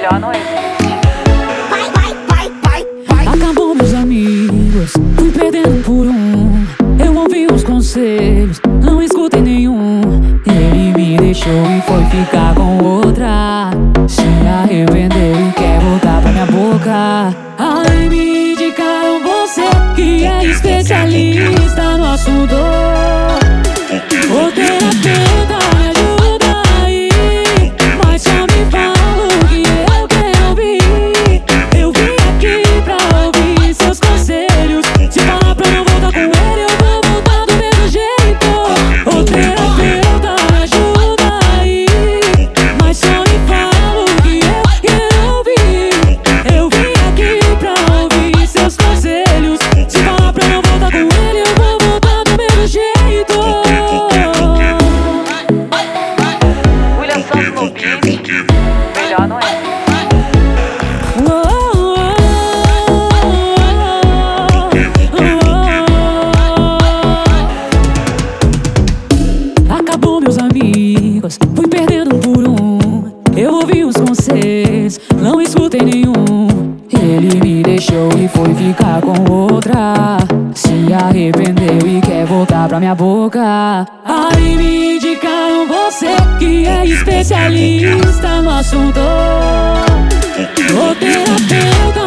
melhor não existe. Acabou meus amigos, fui perdendo por um. Eu ouvi os conselhos, não escutei nenhum. Ele me deixou e foi ficar com outra. Se arrependeu e quer voltar pra minha boca. Aí me indicaram você, que é especialista no assunto. Ô terapeuta, me ajuda aí, mas só me fala o que eu quero ouvir. Eu vim aqui pra ouvir seus conselhos. Se falar pra não voltar com ele, eu vou voltar do mesmo jeito. Ô terapeuta, me ajuda aí, mas só me fala o que eu quero ouvir. Eu vim aqui pra ouvir seus conselhos. Se falar pra não voltar com ele, eu vou voltar do mesmo jeito. William Santos no beat, melhor não existe. Acabou meus amigos, fui perdendo por um. Eu ouvi os conselhos, não escutei nenhum. Ele me deixou e foi ficar com outra. Se arrependeu e quer voltar pra minha boca. Aí me indicaram você, que é especialista no assunto. Ô terapeuta,